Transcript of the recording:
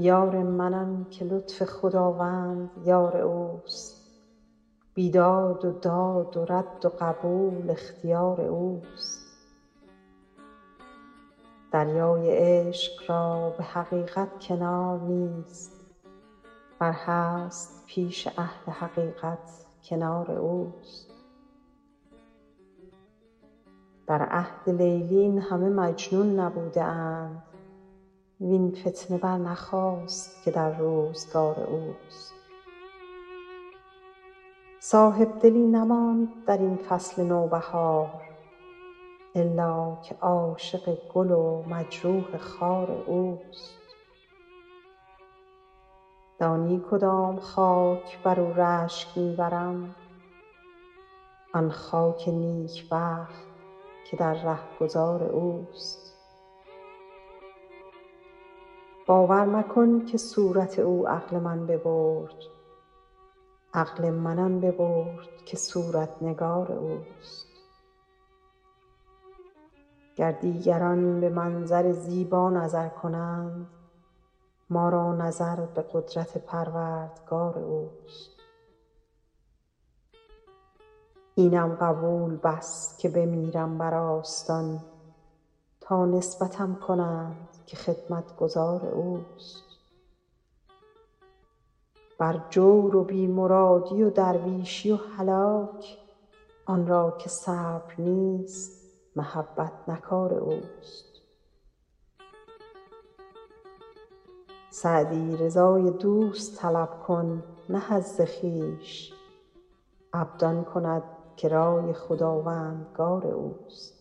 یار منم که لطف خداوند یار اوست. بیداد و داد و رد و قبول اختیار اوست. دریای عشق را به حقیقت کنار نیست، ور هست پیش اهل حقیقت کنار اوست. در عهد لیلی این همه مجنون نبوده اند، وین فتنه برنخاست که در روزگار اوست. صاحبدلی نماند در این فصل نوبهار، الا که عاشق گل و مجروح خار اوست. دانی کدام خاک بر او رشک می برم؟ آن خاک نیکبخت که در رهگذار اوست. باور مکن که صورت او عقل من ببرد، عقل من آن ببرد که صورت نگار اوست. گر دیگران به منظر زیبا نظر کنند، ما را نظر به قدرت پروردگار اوست. اینم قبول بس که بمیرم بر آستان، تا نسبتم کنند که خدمتگزار اوست. بر جور و بی مرادی و درویشی و هلاک، آن را که صبر نیست محبت نه کار اوست. سعدی رضای دوست طلب کن نه حظ خویش، عبد آن کند که رای خداوندگار اوست.